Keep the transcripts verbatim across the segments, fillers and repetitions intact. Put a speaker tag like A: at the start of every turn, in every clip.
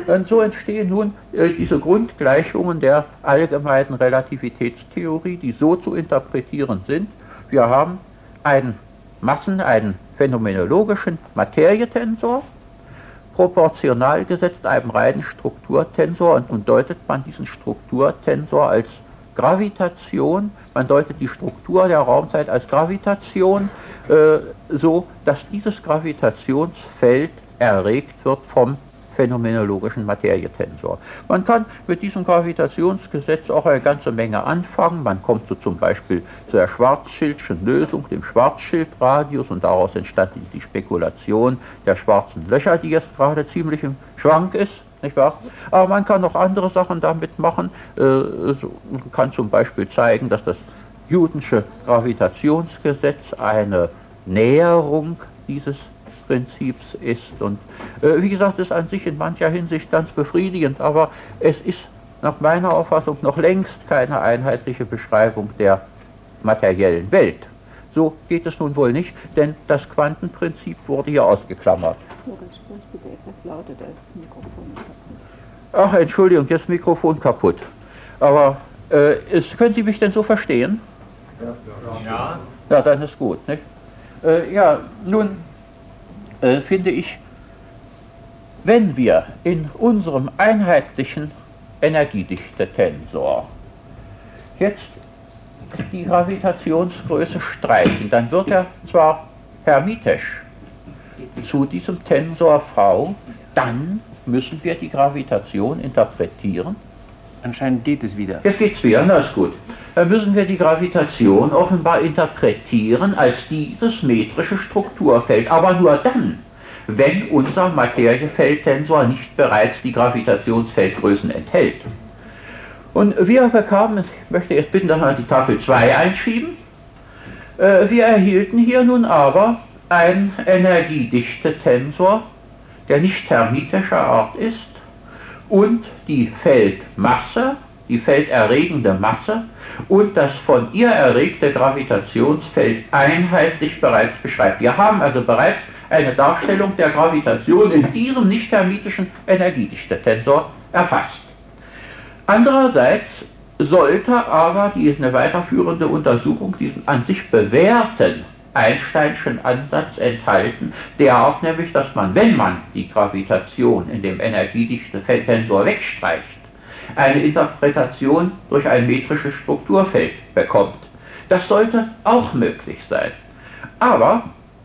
A: Und so entstehen nun äh, diese Grundgleichungen der allgemeinen Relativitätstheorie, die so zu interpretieren sind: Wir haben einen Massen-, einen phänomenologischen Materietensor, proportional gesetzt einem reinen Strukturtensor, und nun deutet man diesen Strukturtensor als Gravitation, man deutet die Struktur der Raumzeit als Gravitation, äh, so dass dieses Gravitationsfeld erregt wird vom phänomenologischen Materietensor. Man kann mit diesem Gravitationsgesetz auch eine ganze Menge anfangen. Man kommt so zum Beispiel zu der Schwarzschildschen Lösung, dem Schwarzschildradius, und daraus entstand die Spekulation der schwarzen Löcher, die jetzt gerade ziemlich im Schwank ist. Nicht wahr? Aber man kann noch andere Sachen damit machen. Man kann zum Beispiel zeigen, dass das Newtonsche Gravitationsgesetz eine Näherung dieses Prinzips ist. Und äh, wie gesagt, ist an sich in mancher Hinsicht ganz befriedigend, aber es ist nach meiner Auffassung noch längst keine einheitliche Beschreibung der materiellen Welt. So geht es nun wohl nicht, denn das Quantenprinzip wurde hier ausgeklammert.
B: Sprich bitte etwas lauter, da ist das Mikrofon kaputt.
A: Ach, Entschuldigung, jetzt ist das Mikrofon kaputt. Aber äh, ist, können Sie mich denn so verstehen?
C: Ja.
A: Ja, dann ist gut, nicht? Äh, ja, nun äh, finde ich, wenn wir in unserem einheitlichen Energiedichte-Tensor jetzt die Gravitationsgröße streichen, dann wird er zwar hermitisch zu diesem Tensor V, dann müssen wir die Gravitation interpretieren.
C: Anscheinend geht es wieder.
A: Jetzt geht's wieder, na ist gut. Dann müssen wir die Gravitation offenbar interpretieren als dieses metrische Strukturfeld, aber nur dann, wenn unser Materiefeldtensor nicht bereits die Gravitationsfeldgrößen enthält. Und wir bekamen, ich möchte jetzt bitten, dass wir die Tafel zwei einschieben, äh, wir erhielten hier nun aber einen Energiedichte-Tensor, der nicht hermitischer Art ist, und die Feldmasse, die felderregende Masse und das von ihr erregte Gravitationsfeld einheitlich bereits beschreibt. Wir haben also bereits eine Darstellung der Gravitation in diesem nicht hermitischen Energiedichte-Tensor erfasst. Andererseits sollte aber die, eine weiterführende Untersuchung diesen an sich bewährten Einsteinschen Ansatz enthalten, derart nämlich, dass man, wenn man die Gravitation in dem Energiedichte-Tensor wegstreicht, eine Interpretation durch ein metrisches Strukturfeld bekommt. Das sollte auch möglich sein. Aber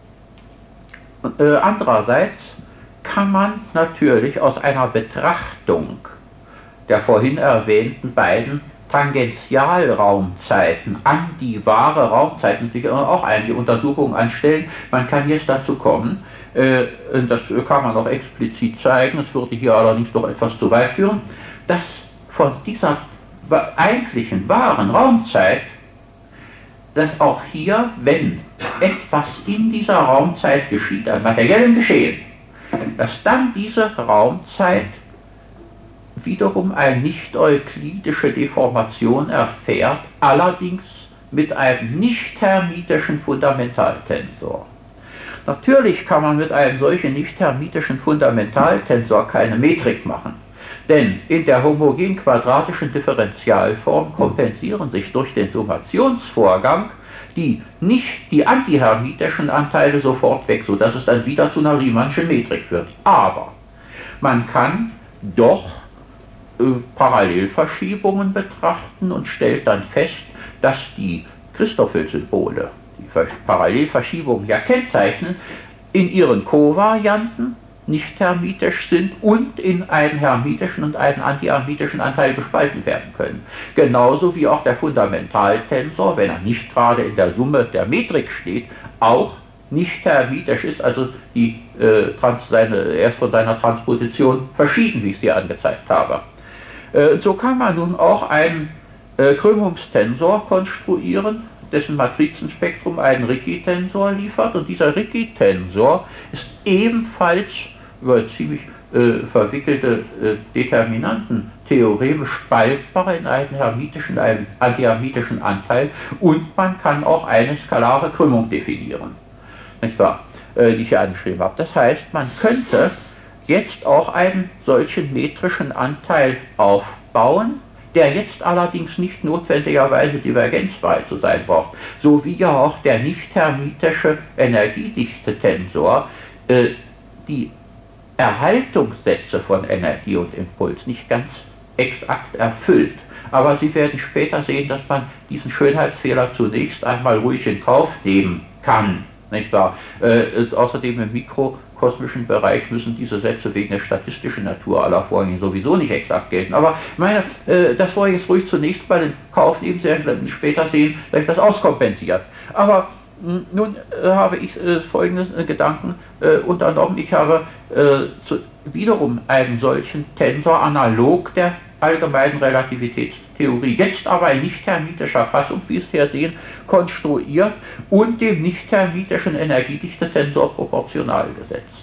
A: äh, andererseits kann man natürlich aus einer Betrachtung der vorhin erwähnten beiden Tangentialraumzeiten an die wahre Raumzeit natürlich auch einige Untersuchungen anstellen. Man kann jetzt dazu kommen, äh, das kann man auch explizit zeigen, es würde hier allerdings doch etwas zu weit führen, dass von dieser eigentlichen wahren Raumzeit, dass auch hier, wenn etwas in dieser Raumzeit geschieht, an materiellem Geschehen, dass dann diese Raumzeit wiederum eine nicht-euklidische Deformation erfährt, allerdings mit einem nicht-hermitischen Fundamentaltensor. Natürlich kann man mit einem solchen nicht-hermitischen Fundamentaltensor keine Metrik machen, denn in der homogen-quadratischen Differentialform kompensieren sich durch den Summationsvorgang die nicht die antihermitischen Anteile sofort weg, sodass es dann wieder zu einer Riemannschen Metrik wird. Aber man kann doch Parallelverschiebungen betrachten und stellt dann fest, dass die Christoffel-Symbole, die Parallelverschiebungen ja kennzeichnen, in ihren Kovarianten nicht hermitisch sind und in einen hermitischen und einen antihermitischen Anteil gespalten werden können. Genauso wie auch der Fundamentaltensor, wenn er nicht gerade in der Summe der Metrik steht, auch nicht hermitisch ist, also die, äh, trans, seine, er ist von seiner Transposition verschieden, wie ich es hier angezeigt habe. So kann man nun auch einen äh, Krümmungstensor konstruieren, dessen Matrizenspektrum einen Ricci-Tensor liefert, und dieser Ricci-Tensor ist ebenfalls über ziemlich äh, verwickelte äh, Determinantentheoreme spaltbar in einen hermitischen, einen antihermitischen Anteil, und man kann auch eine skalare Krümmung definieren, nicht wahr, äh, die ich hier angeschrieben habe. Das heißt, man könnte jetzt auch einen solchen metrischen Anteil aufbauen, der jetzt allerdings nicht notwendigerweise divergenzfrei zu sein braucht, so wie ja auch der nicht-hermitische Energiedichte-Tensor äh, die Erhaltungssätze von Energie und Impuls nicht ganz exakt erfüllt. Aber Sie werden später sehen, dass man diesen Schönheitsfehler zunächst einmal ruhig in Kauf nehmen kann. Nicht wahr? Äh, außerdem im mikrokosmischen Bereich müssen diese Sätze wegen der statistischen Natur aller Vorgänge sowieso nicht exakt gelten. Aber ich meine, äh, das wollen wir jetzt ruhig zunächst mal in Kauf nehmen, Sie werden später sehen, dass sich das auskompensiert. Aber mh, nun äh, habe ich äh, folgenden äh, Gedanken äh, unternommen. Ich habe äh, zu, wiederum einen solchen Tensor analog der allgemeinen Relativitätstheorie, jetzt aber in nicht-hermitischer Fassung, wie Sie hier sehen, konstruiert und dem nicht-hermitischen Energiedichte-Tensor proportional gesetzt.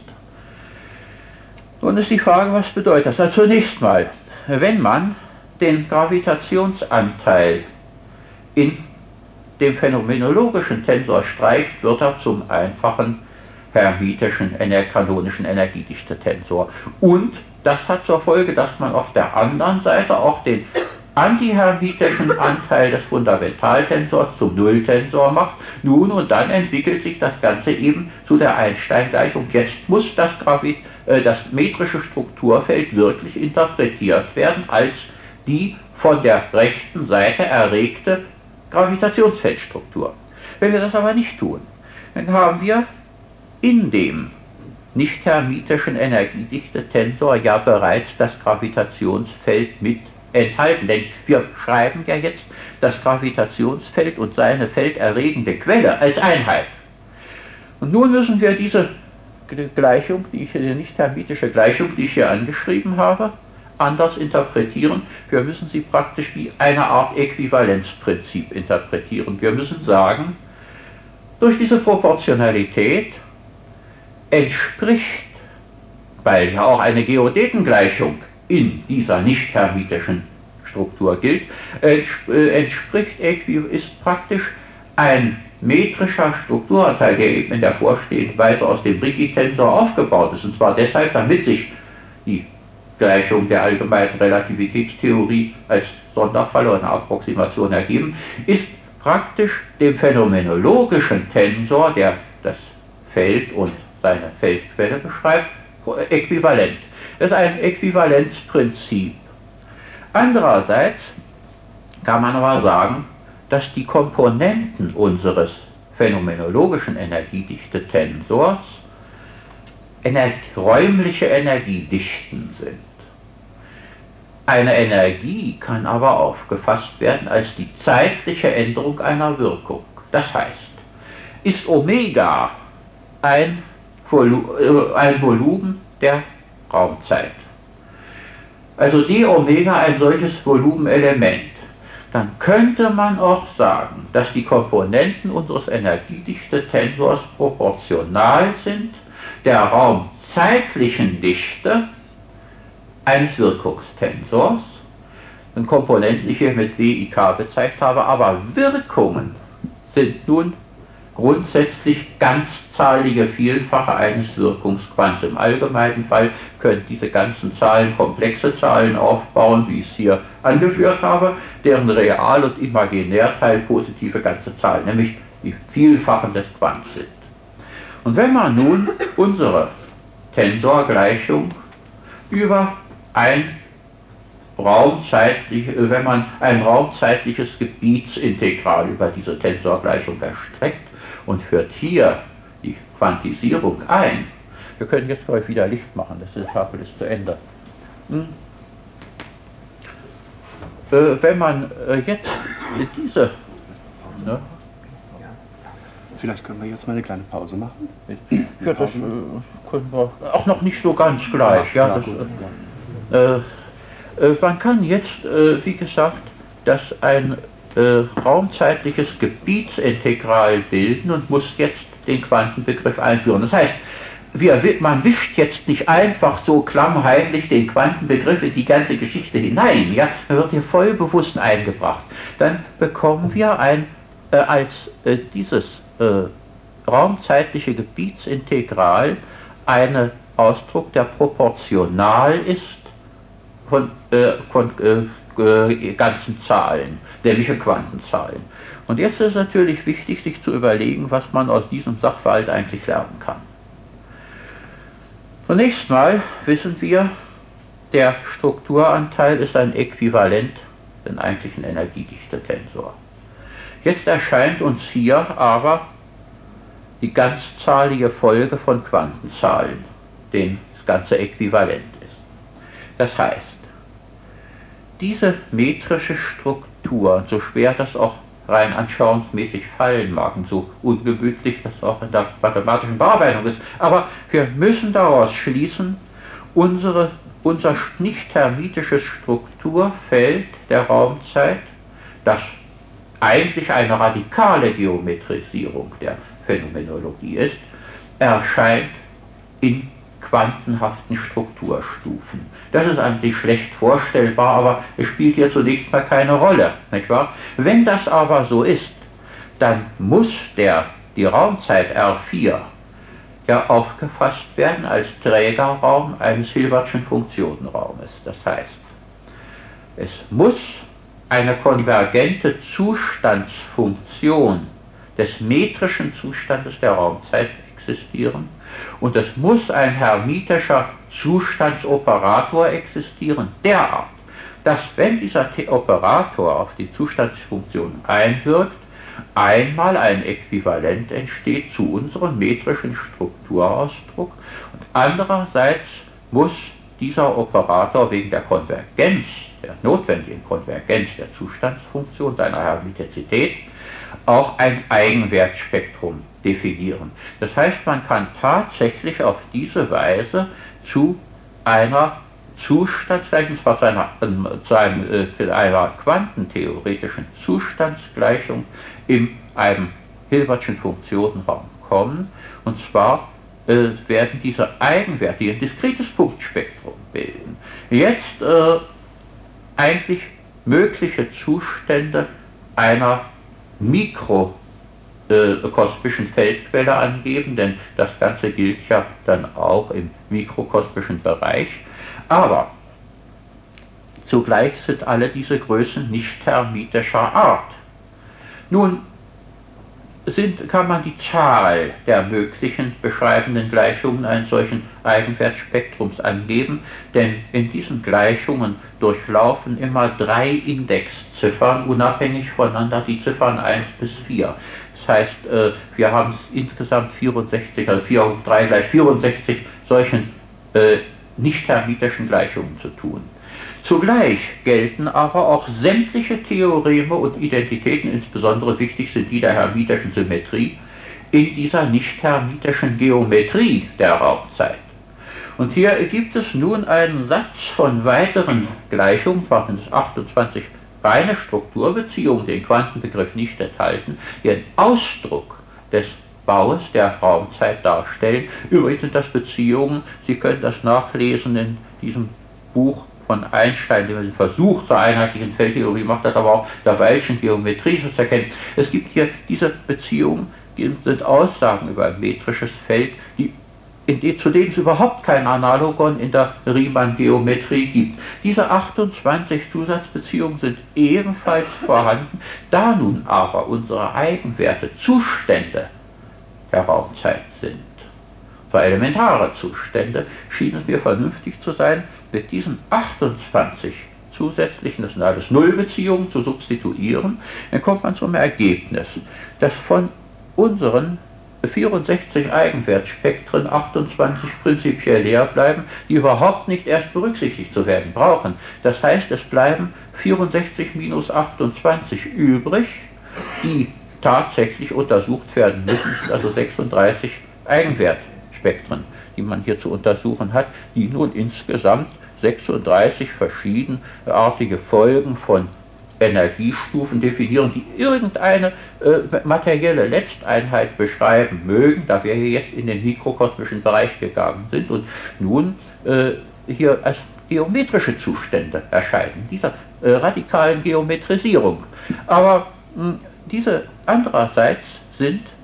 A: Nun ist die Frage, was bedeutet das? Also zunächst mal, wenn man den Gravitationsanteil in dem phänomenologischen Tensor streicht, wird er zum einfachen hermitischen, kanonischen Energiedichte-Tensor. Und das hat zur Folge, dass man auf der anderen Seite auch den antihermitischen Anteil des Fundamentaltensors zum Nulltensor macht. Nun und dann entwickelt sich das Ganze eben zu der Einstein-Gleichung. Jetzt muss das, Gravi äh, das metrische Strukturfeld wirklich interpretiert werden als die von der rechten Seite erregte Gravitationsfeldstruktur. Wenn wir das aber nicht tun, dann haben wir in dem nicht-hermitischen Energiedichte-Tensor ja bereits das Gravitationsfeld mit enthalten. Denn wir schreiben ja jetzt das Gravitationsfeld und seine felderregende Quelle als Einheit. Und nun müssen wir diese Gleichung, die ich, die nicht-hermitische Gleichung, die ich hier angeschrieben habe, anders interpretieren. Wir müssen sie praktisch wie eine Art Äquivalenzprinzip interpretieren. Wir müssen sagen, durch diese Proportionalität entspricht, weil ja auch eine Geodätengleichung in dieser nicht-hermitischen Struktur gilt, entspricht, ist praktisch ein metrischer Strukturanteil, der eben in der vorstehenden Weise aus dem Ricci-Tensor aufgebaut ist, und zwar deshalb, damit sich die Gleichung der allgemeinen Relativitätstheorie als Sonderfall oder eine Approximation ergeben, ist praktisch dem phänomenologischen Tensor, der das Feld und seine Feldquelle beschreibt, äquivalent. Das ist ein Äquivalenzprinzip. Andererseits kann man aber sagen, dass die Komponenten unseres phänomenologischen Energiedichte-Tensors ener räumliche Energiedichten sind. Eine Energie kann aber aufgefasst werden als die zeitliche Änderung einer Wirkung. Das heißt, ist Omega ein Volu ein Volumen der Raumzeit, also d Omega ein solches Volumenelement, dann könnte man auch sagen, dass die Komponenten unseres Energiedichte-Tensors proportional sind der raumzeitlichen Dichte eines Wirkungstensors, den Komponenten, die ich hier mit W I K bezeichnet habe, aber Wirkungen sind nun grundsätzlich ganzzahlige Vielfache eines Wirkungsquants. Im allgemeinen Fall können diese ganzen Zahlen komplexe Zahlen aufbauen, wie ich es hier angeführt habe, deren Real- und Imaginärteil positive ganze Zahlen, nämlich die Vielfachen des Quants sind. Und wenn man nun unsere Tensorgleichung über ein raumzeitlich, wenn man ein raumzeitliches Gebietsintegral über diese Tensorgleichung erstreckt und führt hier die Quantisierung ein. Wir können jetzt gleich wieder Licht machen, das Tafel ist zu Ende. Hm. Äh, wenn man äh, jetzt diese... Ne?
C: Vielleicht können wir jetzt mal eine kleine Pause machen.
A: Ja, das äh, können wir auch noch nicht so ganz gleich. Ja, das, äh, äh, man kann jetzt, äh, wie gesagt, das ein äh, raumzeitliches Gebietsintegral bilden und muss jetzt den Quantenbegriff einführen. Das heißt, wir, man wischt jetzt nicht einfach so klammheimlich den Quantenbegriff in die ganze Geschichte hinein. Ja? Er wird hier voll bewusst eingebracht. Dann bekommen wir ein, äh, als äh, dieses äh, raumzeitliche Gebietsintegral eine Ausdruck, der proportional ist von, äh, von äh, äh, ganzen Zahlen, nämlich Quantenzahlen. Und jetzt ist es natürlich wichtig, sich zu überlegen, was man aus diesem Sachverhalt eigentlich lernen kann. Zunächst mal wissen wir, der Strukturanteil ist ein Äquivalent den eigentlichen Energiedichte-Tensor. Jetzt erscheint uns hier aber die ganzzahlige Folge von Quantenzahlen, denen das Ganze äquivalent ist. Das heißt, diese metrische Struktur, so schwer das auch rein anschauungsmäßig fallen mag und so ungemütlich das auch in der mathematischen Bearbeitung ist, aber wir müssen daraus schließen, unsere, unser nicht-hermitisches Strukturfeld der Raumzeit, das eigentlich eine radikale Geometrisierung der Phänomenologie ist, erscheint in quantenhaften Strukturstufen. Das ist an sich schlecht vorstellbar, aber es spielt hier zunächst mal keine Rolle, nicht wahr? Wenn das aber so ist, dann muss der, die Raumzeit R vier ja aufgefasst werden als Trägerraum eines Hilbertschen Funktionenraumes. Das heißt, es muss eine konvergente Zustandsfunktion des metrischen Zustandes der Raumzeit existieren und es muss ein hermitischer Zustandsoperator existieren, derart, dass wenn dieser Operator auf die Zustandsfunktion einwirkt, einmal ein Äquivalent entsteht zu unserem metrischen Strukturausdruck und andererseits muss dieser Operator wegen der Konvergenz, der notwendigen Konvergenz der Zustandsfunktion, seiner Hermitizität, auch ein Eigenwertspektrum definieren. Das heißt, man kann tatsächlich auf diese Weise zu einer Zustandsgleichung, zwar zu einer, zu einem, äh, einer quantentheoretischen Zustandsgleichung in einem Hilbertschen Funktionenraum kommen, und zwar äh, werden diese Eigenwerte, die ein diskretes Punktspektrum bilden, jetzt äh, eigentlich mögliche Zustände einer mikrokosmischen Feldquelle angeben, denn das Ganze gilt ja dann auch im mikrokosmischen Bereich. Aber zugleich sind alle diese Größen nicht hermitischer Art. Nun sind, kann man die Zahl der möglichen beschreibenden Gleichungen eines solchen Eigenwertspektrums angeben, denn in diesen Gleichungen durchlaufen immer drei Indexziffern, unabhängig voneinander, die Ziffern eins bis vier. Das heißt, wir haben insgesamt vierundsechzig, also vier hoch drei gleich vierundsechzig solchen äh, nicht-hermitischen Gleichungen zu tun. Zugleich gelten aber auch sämtliche Theoreme und Identitäten, insbesondere wichtig sind die der hermitischen Symmetrie, in dieser nicht-hermitischen Geometrie der Raumzeit. Und hier gibt es nun einen Satz von weiteren Gleichungen, zwar sind es achtundzwanzig reine Strukturbeziehungen, den Quantenbegriff nicht enthalten, die einen Ausdruck des Baues der Raumzeit darstellen. Übrigens sind das Beziehungen, Sie können das nachlesen in diesem Buch von Einstein, der den Versuch zur einheitlichen Feldtheorie gemacht hat, aber auch der Weilschen Geometrie zu erkennen. Es gibt hier diese Beziehungen, die sind Aussagen über ein metrisches Feld, die, in die, zu denen es überhaupt kein Analogon in der Riemann-Geometrie gibt. Diese achtundzwanzig Zusatzbeziehungen sind ebenfalls vorhanden, da nun aber unsere Eigenwerte Zustände der Raumzeit sind. Für elementare Zustände schien es mir vernünftig zu sein, mit diesen achtundzwanzig zusätzlichen, das sind alles Nullbeziehungen, zu substituieren. Dann kommt man zum Ergebnis, dass von unseren vierundsechzig Eigenwertspektren achtundzwanzig prinzipiell leer bleiben, die überhaupt nicht erst berücksichtigt zu werden brauchen. Das heißt, es bleiben vierundsechzig minus achtundzwanzig übrig, die tatsächlich untersucht werden müssen, also sechsunddreißig Eigenwertspektren, die man hier zu untersuchen hat, die nun insgesamt sechsunddreißig verschiedenartige Folgen von Energiestufen definieren, die irgendeine äh, materielle Letzteinheit beschreiben mögen, da wir hier jetzt in den mikrokosmischen Bereich gegangen sind und nun äh, hier als geometrische Zustände erscheinen, dieser äh, radikalen Geometrisierung. Aber mh, diese andererseits sind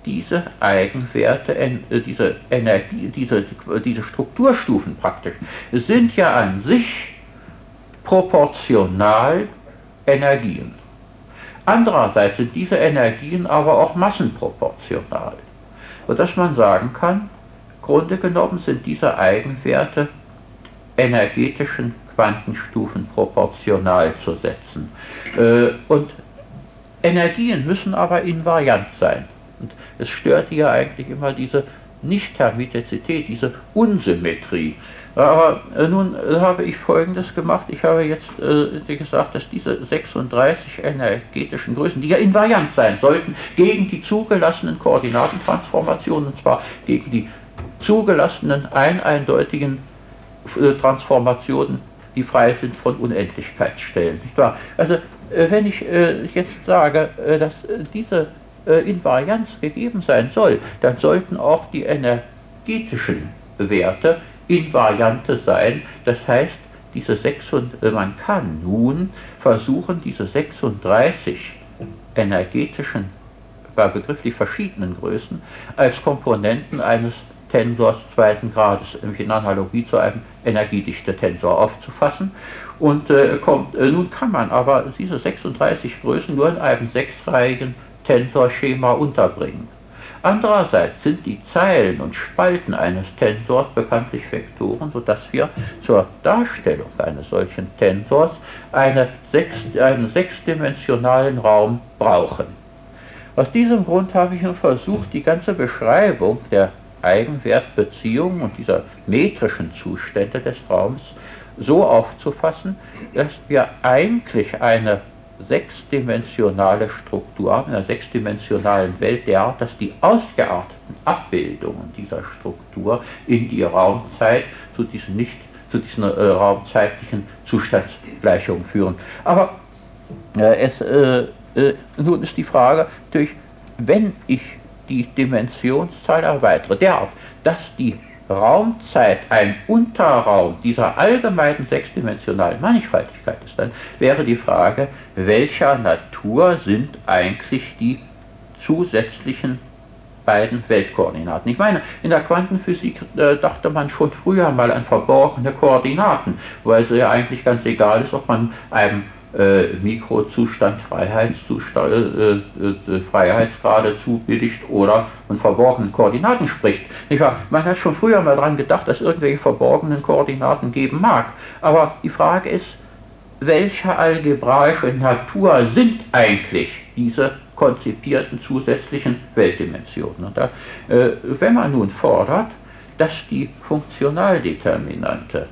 A: diese Eigenwerte, diese Energie, diese, diese Strukturstufen praktisch, sind ja an sich proportional Energien. Andererseits sind diese Energien aber auch massenproportional, sodass man sagen kann, im Grunde genommen sind diese Eigenwerte energetischen Quantenstufen proportional zu setzen. Und Energien müssen aber invariant sein. Und es stört hier eigentlich immer diese Nicht-Hermetizität, diese Unsymmetrie. Aber äh, nun äh, habe ich Folgendes gemacht. Ich habe jetzt äh, gesagt, dass diese sechsunddreißig energetischen Größen, die ja invariant sein sollten, gegen die zugelassenen Koordinatentransformationen, und zwar gegen die zugelassenen ein eindeutigen äh, Transformationen, die frei sind von Unendlichkeitsstellen. Nicht wahr? Also äh, wenn ich äh, jetzt sage, äh, dass äh, diese äh, Invarianz gegeben sein soll, dann sollten auch die energetischen Werte Invariante sein. Das heißt, diese sechsunddreißig, man kann nun versuchen, diese sechsunddreißig energetischen, bei begrifflich verschiedenen Größen, als Komponenten eines Tensors zweiten Grades, nämlich in Analogie zu einem Energiedichte-Tensor aufzufassen. Und äh, kommt, äh, nun kann man aber diese sechsunddreißig Größen nur in einem sechsreihigen Tensorschema unterbringen. Andererseits sind die Zeilen und Spalten eines Tensors bekanntlich Vektoren, sodass wir zur Darstellung eines solchen Tensors eine sechs, einen sechsdimensionalen Raum brauchen. Aus diesem Grund habe ich nun versucht, die ganze Beschreibung der Eigenwertbeziehungen und dieser metrischen Zustände des Raums so aufzufassen, dass wir eigentlich eine sechsdimensionale Struktur haben, in einer sechsdimensionalen Welt der Art, dass die ausgearteten Abbildungen dieser Struktur in die Raumzeit zu diesen nicht zu diesen äh, raumzeitlichen Zustandsgleichungen führen. Aber äh, es, äh, äh, nun ist die Frage natürlich, wenn ich die Dimensionszahl erweitere, derart, dass die Raumzeit ein Unterraum dieser allgemeinen sechsdimensionalen Mannigfaltigkeit ist, dann wäre die Frage, welcher Natur sind eigentlich die zusätzlichen beiden Weltkoordinaten. Ich meine, in der Quantenphysik äh, dachte man schon früher mal an verborgene Koordinaten, weil es ja eigentlich ganz egal ist, ob man einem Äh, Mikrozustand, Freiheitszustand, äh, äh, Freiheitsgrade zubilligt oder von verborgenen Koordinaten spricht. Nicht wahr? Man hat schon früher mal daran gedacht, dass es irgendwelche verborgenen Koordinaten geben mag. Aber die Frage ist, welche algebraische Natur sind eigentlich diese konzipierten zusätzlichen Weltdimensionen? Und da, äh, wenn man nun fordert, dass die Funktionaldeterminante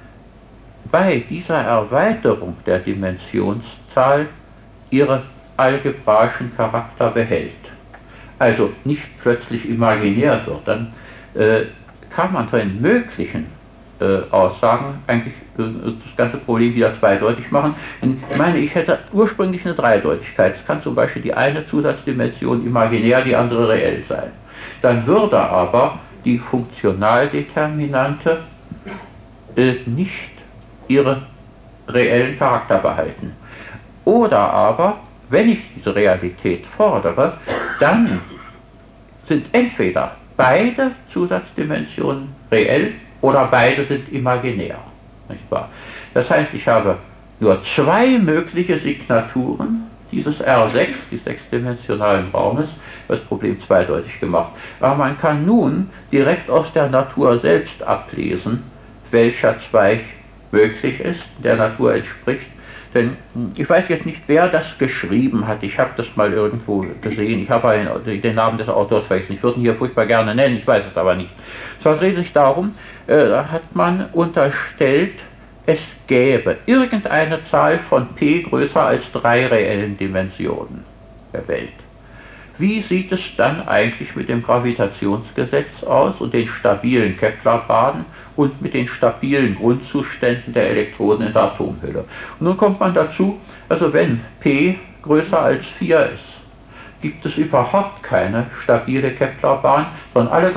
A: bei dieser Erweiterung der Dimensionszahl ihren algebraischen Charakter behält, also nicht plötzlich imaginär wird, dann äh, kann man den möglichen äh, Aussagen eigentlich äh, das ganze Problem wieder zweideutig machen. Ich meine, ich hätte ursprünglich eine Dreideutigkeit. Es kann zum Beispiel die eine Zusatzdimension imaginär, die andere reell sein. Dann würde aber die Funktionaldeterminante äh, nicht ihren reellen Charakter behalten. Oder aber, wenn ich diese Realität fordere, dann sind entweder beide Zusatzdimensionen reell oder beide sind imaginär. Nicht wahr? Das heißt, ich habe nur zwei mögliche Signaturen dieses R sechs, des sechsdimensionalen Raumes, das Problem zweideutig gemacht. Aber man kann nun direkt aus der Natur selbst ablesen, welcher Zweig möglich ist, der Natur entspricht. Denn ich weiß jetzt nicht, wer das geschrieben hat. Ich habe das mal irgendwo gesehen. Ich habe den Namen des Autors vergessen. Ich würde ihn hier furchtbar gerne nennen, ich weiß es aber nicht. Es dreht sich darum, äh, da hat man unterstellt, es gäbe irgendeine Zahl von p größer als drei reellen Dimensionen der Welt. Wie sieht es dann eigentlich mit dem Gravitationsgesetz aus und den stabilen Kepler-Bahnen und mit den stabilen Grundzuständen der Elektronen in der Atomhülle? Und nun kommt man dazu, also wenn p größer als vier ist, gibt es überhaupt keine stabile Kepler-Bahn, sondern alle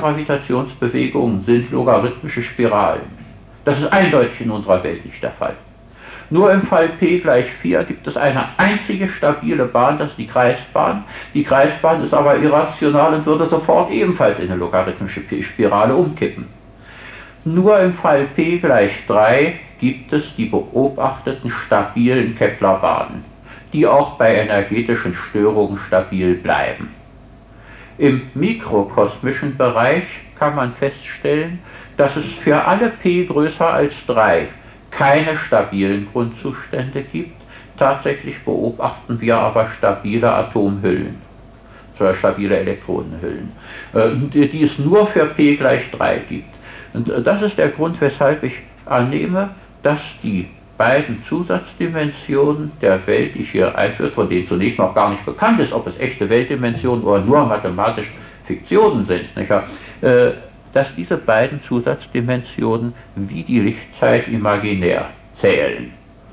A: Gravitationsbewegungen sind logarithmische Spiralen. Das ist eindeutig in unserer Welt nicht der Fall. Nur im Fall P gleich vier gibt es eine einzige stabile Bahn, das ist die Kreisbahn. Die Kreisbahn ist aber irrational und würde sofort ebenfalls in eine logarithmische Spirale umkippen. Nur im Fall P gleich drei gibt es die beobachteten stabilen Kepler-Bahnen, die auch bei energetischen Störungen stabil bleiben. Im mikrokosmischen Bereich kann man feststellen, dass es für alle P größer als drei keine stabilen Grundzustände gibt. Tatsächlich beobachten wir aber stabile Atomhüllen, oder stabile Elektronenhüllen, die es nur für P gleich drei gibt. Und das ist der Grund, weshalb ich annehme, dass die beiden Zusatzdimensionen der Welt, die ich hier einführe, von denen zunächst noch gar nicht bekannt ist, ob es echte Weltdimensionen oder nur mathematische Fiktionen sind, nicht wahr? Dass diese beiden Zusatzdimensionen wie die Lichtzeit imaginär zählen.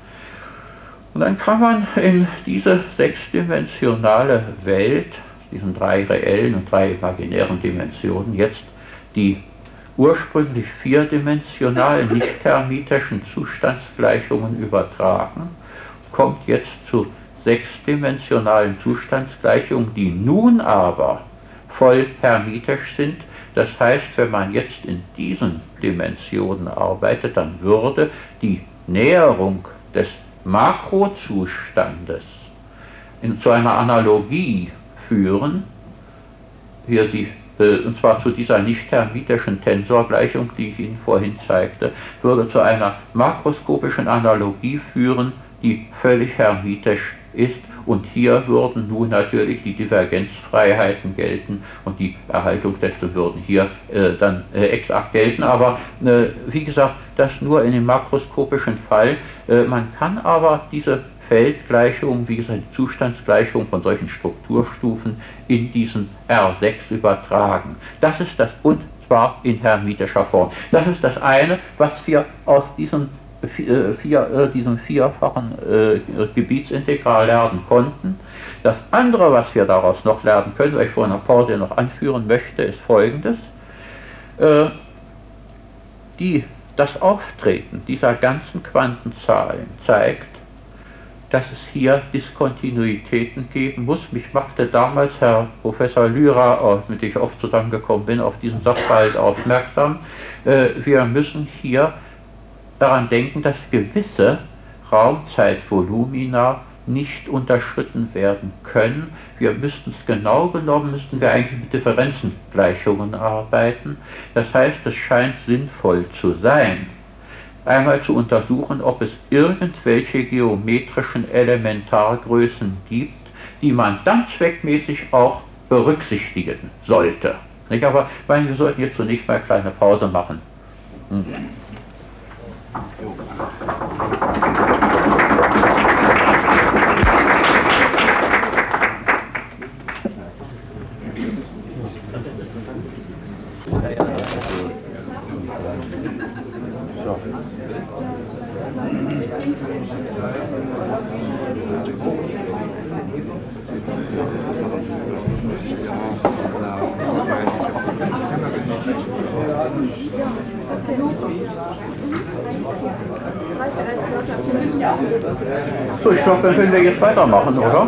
A: Und dann kann man in diese sechsdimensionale Welt, diesen drei reellen und drei imaginären Dimensionen, jetzt die ursprünglich vierdimensionalen nicht-hermitischen Zustandsgleichungen übertragen, kommt jetzt zu sechsdimensionalen Zustandsgleichungen, die nun aber voll hermitisch sind. Das heißt, wenn man jetzt in diesen Dimensionen arbeitet, dann würde die Näherung des Makrozustandes in, zu einer Analogie führen, hier sie, äh, und zwar zu dieser nicht-hermitischen Tensorgleichung, die ich Ihnen vorhin zeigte, würde zu einer makroskopischen Analogie führen, die völlig hermitisch ist. Und hier würden nun natürlich die Divergenzfreiheiten gelten und die Erhaltungssätze würden hier äh, dann äh, exakt gelten. Aber äh, wie gesagt, das nur in dem makroskopischen Fall. Äh, man kann aber diese Feldgleichung, wie gesagt, die Zustandsgleichung von solchen Strukturstufen in diesen R sechs übertragen. Das ist das, und zwar in hermitischer Form. Das ist das eine, was wir aus diesen Vier, vier, diesem vierfachen äh, Gebietsintegral lernen konnten. Das andere, was wir daraus noch lernen können, was ich vor einer Pause noch anführen möchte, ist folgendes. Äh, die, das Auftreten dieser ganzen Quantenzahlen zeigt, dass es hier Diskontinuitäten geben muss. Mich machte damals Herr Professor Lyra, mit dem ich oft zusammengekommen bin, auf diesen Sachverhalt aufmerksam. Äh, wir müssen hier daran denken, dass gewisse Raumzeitvolumina nicht unterschritten werden können. Wir müssten es genau genommen, müssten wir eigentlich mit Differenzengleichungen arbeiten. Das heißt, es scheint sinnvoll zu sein, einmal zu untersuchen, ob es irgendwelche geometrischen Elementargrößen gibt, die man dann zweckmäßig auch berücksichtigen sollte. Nicht? Aber ich meine, wir sollten jetzt zunächst mal eine kleine Pause machen. Hm. So, ich glaube, dann können wir jetzt weitermachen, oder?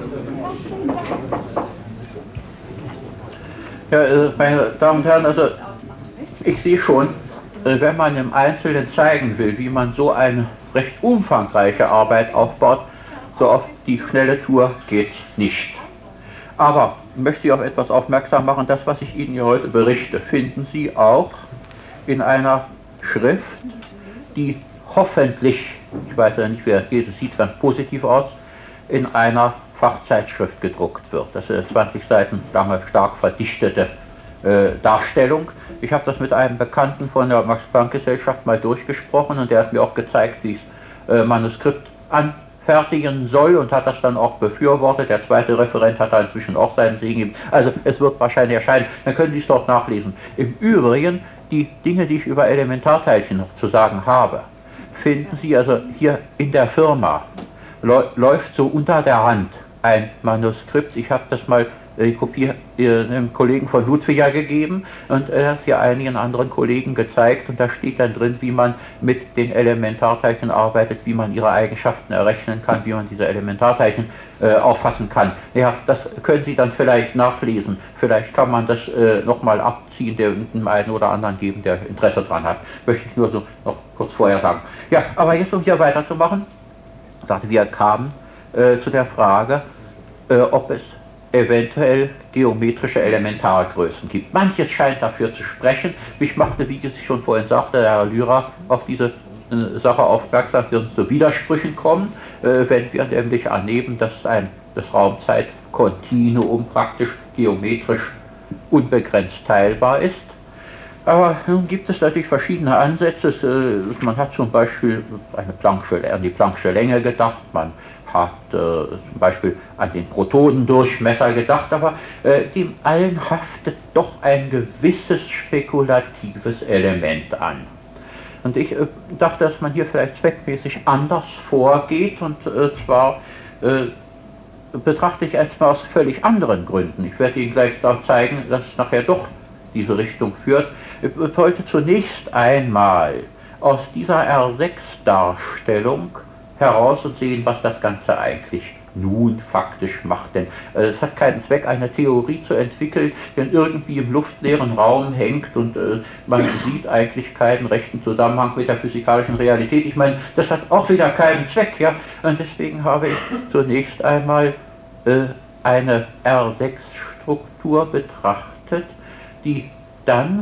A: Ja, äh, meine Damen und Herren, also ich sehe schon, äh, wenn man im Einzelnen zeigen will, wie man so eine recht umfangreiche Arbeit aufbaut, so auf die schnelle Tour geht es nicht. Aber ich möchte Sie auf etwas aufmerksam machen, das, was ich Ihnen hier heute berichte, finden Sie auch in einer Schrift, die hoffentlich, ich weiß ja nicht, wer geht, es sieht ganz positiv aus, in einer Fachzeitschrift gedruckt wird. Das ist eine zwanzig Seiten lange, stark verdichtete äh, Darstellung. Ich habe das mit einem Bekannten von der Max-Planck-Gesellschaft mal durchgesprochen und der hat mir auch gezeigt, wie es äh, Manuskript anfertigen soll und hat das dann auch befürwortet. Der zweite Referent hat da inzwischen auch seinen Segen gegeben. Also es wird wahrscheinlich erscheinen. Dann können Sie es dort nachlesen. Im Übrigen, die Dinge, die ich über Elementarteilchen noch zu sagen habe, finden Sie also hier in der Firma, läuft so unter der Hand ein Manuskript. Ich habe das mal die Kopie einem Kollegen von Ludwig ja gegeben und er hat sie einigen anderen Kollegen gezeigt und da steht dann drin, wie man mit den Elementarteilchen arbeitet, wie man ihre Eigenschaften errechnen kann, wie man diese Elementarteilchen äh, auffassen kann. Ja, das können Sie dann vielleicht nachlesen. Vielleicht kann man das äh, nochmal abziehen, der dem einen oder anderen geben, der Interesse daran hat. Möchte ich nur so noch kurz vorher sagen. Ja, aber jetzt, um hier weiterzumachen, sagte, wir kamen äh, zu der Frage, äh, ob es eventuell geometrische Elementargrößen gibt. Manches scheint dafür zu sprechen. Mich machte, wie ich schon vorhin sagte, der Herr Lyra auf diese äh, Sache aufmerksam, wir uns zu Widersprüchen kommen, äh, wenn wir nämlich annehmen, dass ein, das Raumzeitkontinuum praktisch geometrisch unbegrenzt teilbar ist. Aber nun gibt es natürlich verschiedene Ansätze. Es, äh, man hat zum Beispiel eine Planck'sche, an die Planck'sche Länge gedacht, man hat äh, zum Beispiel an den Protonendurchmesser gedacht, aber äh, dem allen haftet doch ein gewisses spekulatives Element an. Und ich äh, dachte, dass man hier vielleicht zweckmäßig anders vorgeht, und äh, zwar äh, betrachte ich erstmal aus völlig anderen Gründen. Ich werde Ihnen gleich auch zeigen, dass es nachher doch diese Richtung führt. Ich wollte zunächst einmal aus dieser R sechs Darstellung heraus und sehen, was das Ganze eigentlich nun faktisch macht. Denn äh, es hat keinen Zweck, eine Theorie zu entwickeln, die irgendwie im luftleeren Raum hängt und äh, man sieht eigentlich keinen rechten Zusammenhang mit der physikalischen Realität. Ich meine, das hat auch wieder keinen Zweck, ja. Und deswegen habe ich zunächst einmal äh, eine R sechs Struktur betrachtet, die dann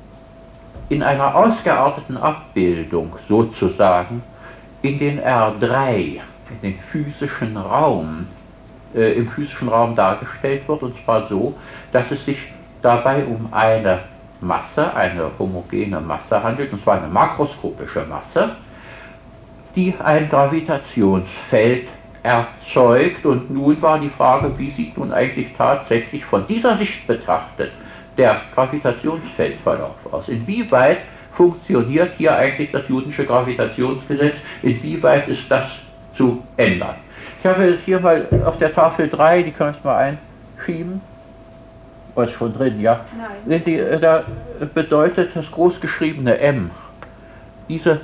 A: in einer ausgearteten Abbildung sozusagen in den R drei, in den physischen Raum, äh, im physischen Raum dargestellt wird, und zwar so, dass es sich dabei um eine Masse, eine homogene Masse handelt, und zwar eine makroskopische Masse, die ein Gravitationsfeld erzeugt. Und nun war die Frage, wie sieht nun eigentlich tatsächlich von dieser Sicht betrachtet der Gravitationsfeldverlauf aus? Inwieweit funktioniert hier eigentlich das Newtonsche Gravitationsgesetz? Inwieweit ist das zu ändern? Ich habe jetzt hier mal auf der Tafel drei, die können wir mal einschieben. Oh, ist schon drin, ja? Nein. Sie, da bedeutet das großgeschriebene M diese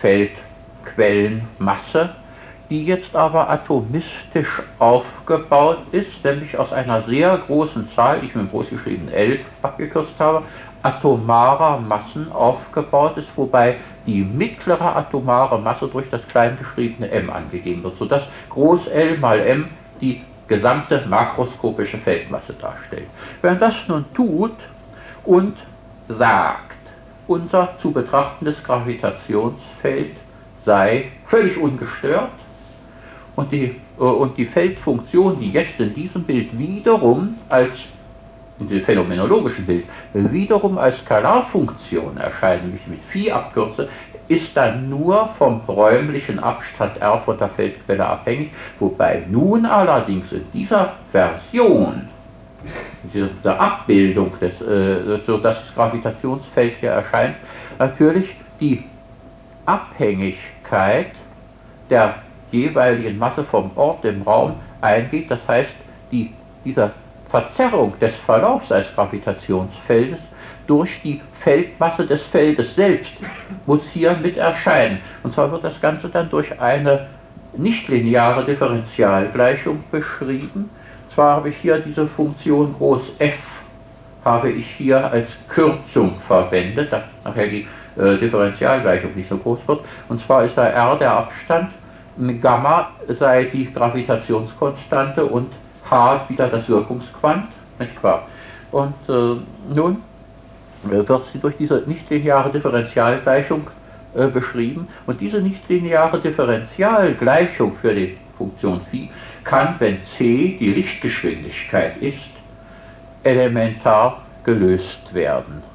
A: Feldquellenmasse, die jetzt aber atomistisch aufgebaut ist, nämlich aus einer sehr großen Zahl, die ich mit dem großgeschriebenen L abgekürzt habe, atomarer Massen aufgebaut ist, wobei die mittlere atomare Masse durch das kleingeschriebene m angegeben wird, sodass groß L mal m die gesamte makroskopische Feldmasse darstellt. Wenn das nun tut und sagt, unser zu betrachtendes Gravitationsfeld sei völlig ungestört, und die, äh, und die Feldfunktion, die jetzt in diesem Bild wiederum als, in dem phänomenologischen Bild, wiederum als Skalarfunktion erscheint, nämlich mit Phi abkürze, ist dann nur vom räumlichen Abstand R von der Feldquelle abhängig, wobei nun allerdings in dieser Version, in dieser Abbildung, des, äh, so dass das Gravitationsfeld hier erscheint, natürlich die Abhängigkeit der jeweiligen Masse vom Ort im Raum eingeht. Das heißt, die, diese Verzerrung des Verlaufs eines Gravitationsfeldes durch die Feldmasse des Feldes selbst muss hier mit erscheinen. Und zwar wird das Ganze dann durch eine nichtlineare Differentialgleichung beschrieben. Zwar habe ich hier diese Funktion groß f, habe ich hier als Kürzung verwendet, da nachher die äh, Differentialgleichung nicht so groß wird. Und zwar ist da r der Abstand, Gamma sei die Gravitationskonstante und h wieder das Wirkungsquant, nicht wahr? Und äh, nun wird sie durch diese nichtlineare Differentialgleichung äh, beschrieben, und diese nichtlineare Differentialgleichung für die Funktion Phi kann, wenn c die Lichtgeschwindigkeit ist, elementar gelöst werden.